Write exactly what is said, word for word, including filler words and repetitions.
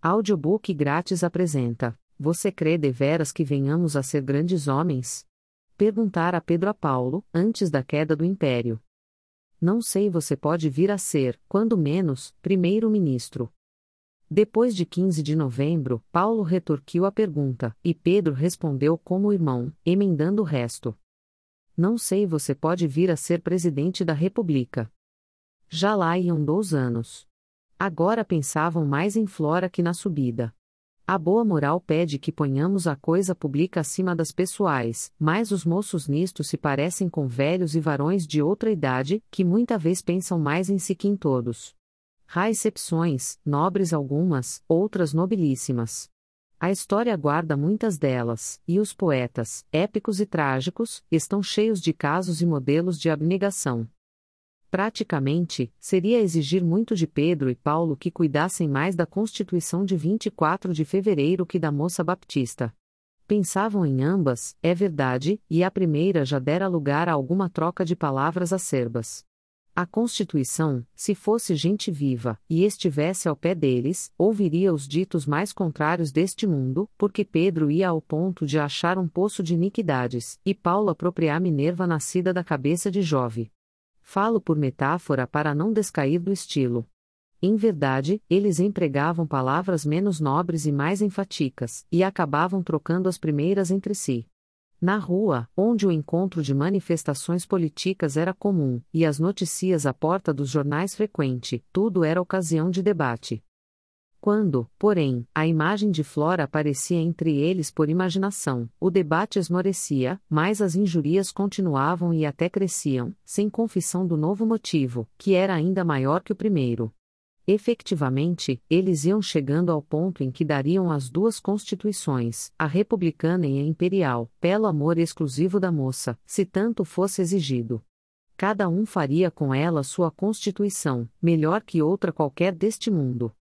Audiobook grátis apresenta: Você crê deveras que venhamos a ser grandes homens? Perguntara Pedro a Paulo, antes da queda do Império. Não sei, você pode vir a ser, quando menos, primeiro-ministro. Depois de quinze de novembro, Paulo retorquiu a pergunta, e Pedro respondeu como irmão, emendando o resto. Não sei, você pode vir a ser presidente da República. Já lá iam dois anos. Agora pensavam mais em Flora que na subida. A boa moral pede que ponhamos a coisa pública acima das pessoais, mas os moços nisto se parecem com velhos e varões de outra idade, que muita vez pensam mais em si que em todos. Há exceções, nobres algumas, outras nobilíssimas. A história guarda muitas delas, e os poetas, épicos e trágicos, estão cheios de casos e modelos de abnegação. Praticamente, seria exigir muito de Pedro e Paulo que cuidassem mais da Constituição de vinte e quatro de fevereiro que da moça baptista. Pensavam em ambas, é verdade, e a primeira já dera lugar a alguma troca de palavras acerbas. A Constituição, se fosse gente viva, e estivesse ao pé deles, ouviria os ditos mais contrários deste mundo, porque Pedro ia ao ponto de achar um poço de iniquidades, e Paulo apropriar Minerva nascida da cabeça de Jove. Falo por metáfora para não descair do estilo. Em verdade, eles empregavam palavras menos nobres e mais enfáticas, e acabavam trocando as primeiras entre si. Na rua, onde o encontro de manifestações políticas era comum, e as notícias à porta dos jornais frequente, tudo era ocasião de debate. Quando, porém, a imagem de Flora aparecia entre eles por imaginação, o debate esmorecia, mas as injúrias continuavam e até cresciam, sem confissão do novo motivo, que era ainda maior que o primeiro. Efectivamente, eles iam chegando ao ponto em que dariam as duas constituições, a republicana e a imperial, pelo amor exclusivo da moça, se tanto fosse exigido. Cada um faria com ela sua constituição, melhor que outra qualquer deste mundo.